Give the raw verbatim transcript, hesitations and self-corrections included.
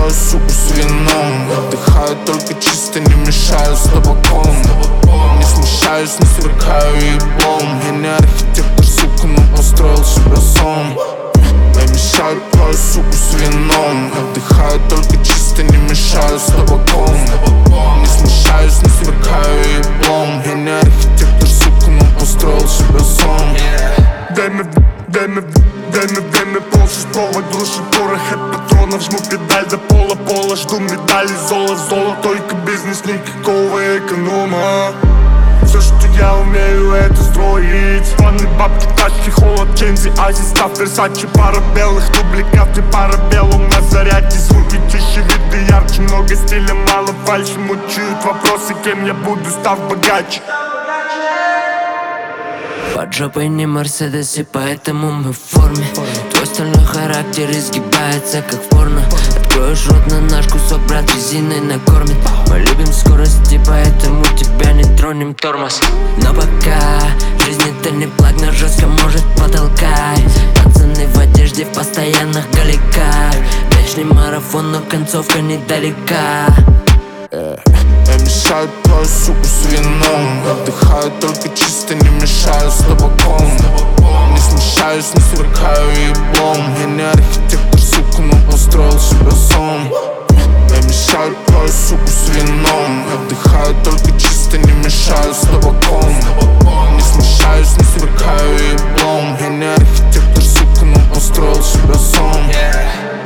суку с вином. Отдыхаю только чисто, не мешаю с табаком. Не смущаюсь, не сверкаю еблом. Я не архитектор, сука, но построил себе сон. Я мешаю твою суку с вином. Отдыхаю только чисто, не мешаю с табаком. Не смущаюсь, не сверкаю еблом. Я не архитектор, сука, но построил себе сон. Дай мне, дай мне, дай мне, дай мне полшестого. Глуши порох от патронов, жму педаль до пола, пола. Жду медали, золото, золото. Только бизнес, никакого эконома. Все, что я умею, это строить. Планы, бабки, тачки, холод, джинсы, азиста, Версачи, пара белых дубликаты, пара белым на зарядке. Звуки тише, виды ярче, много стиля, мало фальши. Мучают вопросы, кем я буду, став богаче. Под жопой не Мерседес, и поэтому мы в форме. Твой стальной характер изгибается, как в порно. Откроешь рот на наш кусок, брат, резиной накормит. Мы любим скорость, и поэтому тебя не тронем, тормоз. Но пока жизнь это не плаг, на жестко может потолкай. Пацаны в одежде, в постоянных галиках. Вечный марафон, но концовка недалека. Я мешаю твою суку с вином. Отдыхаю только чисто, не мешаю с табаком. Не смущаюсь, не сверкаю еблом. Я не архитектор, сука, но построил себе сон. Я мешаю твою суку с вином. Отдыхаю только чисто, не мешаю с табаком. Не смущаюсь, не сверкаю еблом. Я не архитектор, сука, но построил себе сон.